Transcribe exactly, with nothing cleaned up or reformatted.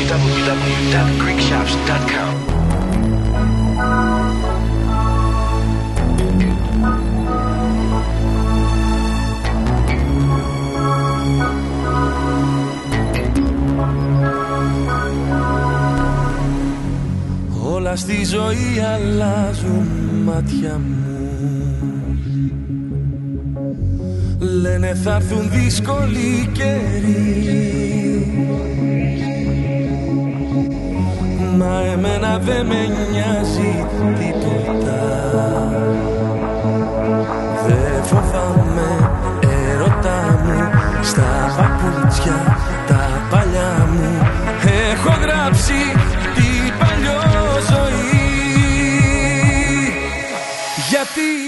double-u double-u double-u dot greek shops dot com. Όλα στη ζωή αλλάζουν μάτια μου. Λένε θα έρθουν δύσκολοι καιροί, μα εμένα δεν με νοιάζει τίποτα. Δεν φοβάμαι έρωτά μου, στα παπούτσια τα παλιά μου έχω γράψει την παλιό ζωή. Γιατί